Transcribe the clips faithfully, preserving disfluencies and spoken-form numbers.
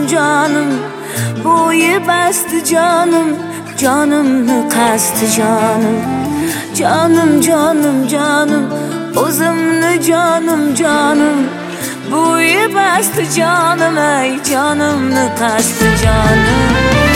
canım, bo'yi bastı canım, canımni qasdi canım. Canım canım canım, o'zimni canım canım, bo'yi bastı canım, ey canımni qasdi canım.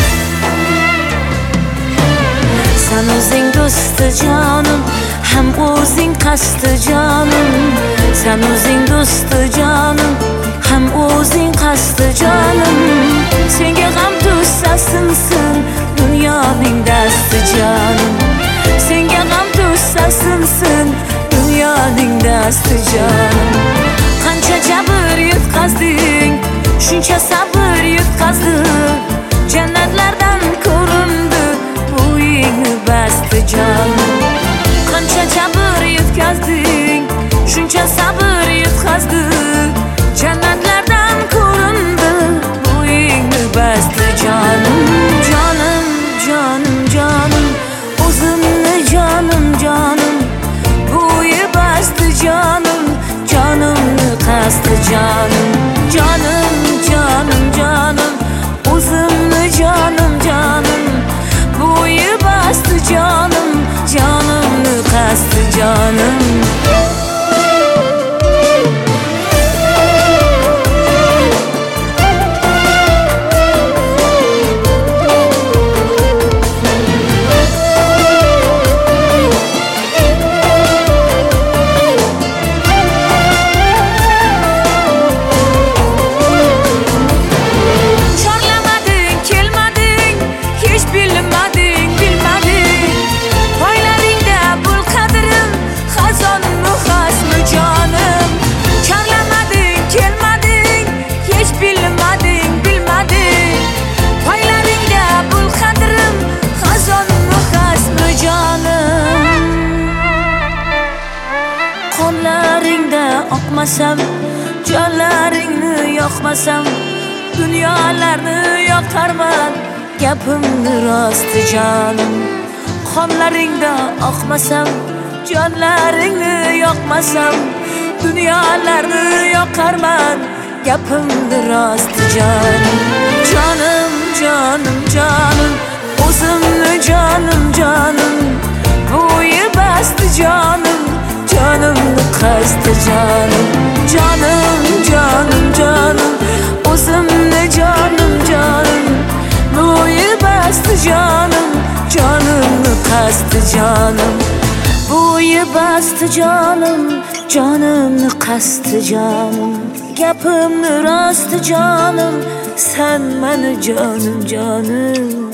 Sen o'zing do'sti canım, ham o'zing qasdi canım. Sen o'zing do'sti canım, ham o'zing qasdi canım. Senga g'am do'stasinsin, dunyoning dasti canım. Senga g'am do'stasinsin, dunyoning dasti canım. Qancha jabr yutqazding, shuncha sabr yutqazding. Jannatlardan ko'rindi, bo'yingni basti canım. Qancha jabr yutqazding, shuncha sabr yutqazding. Jannatlardan ko'rindi, bo'yingni basti canım. Canım canım canım, o'zimni canım canım, bo'yi basti canım, canımni qasdi canım. Canım canım canım, o'zimni canım canım, bo'yi basti canım, canımni qasdi canım. Qonlaringda oqmasam, jonlaringni yoqmasam, dunyolarni yoqarman, gapimni rosti canım. Qonlaringda oqmasam, jonlaringni yoqmasam, dunyolarni yoqarman, gapimni rosti canım. Canım canım canım, o'zimni canım canım, bo'yi basti canım, canımni qasdi canım. Canım canım canım, o'zimni canım canım, bo'yi basti canım, canımni qasdi canım. Bo'yi basti canım, canımni qasdi canım. Gapimni rosti canım, sen meni canım canım.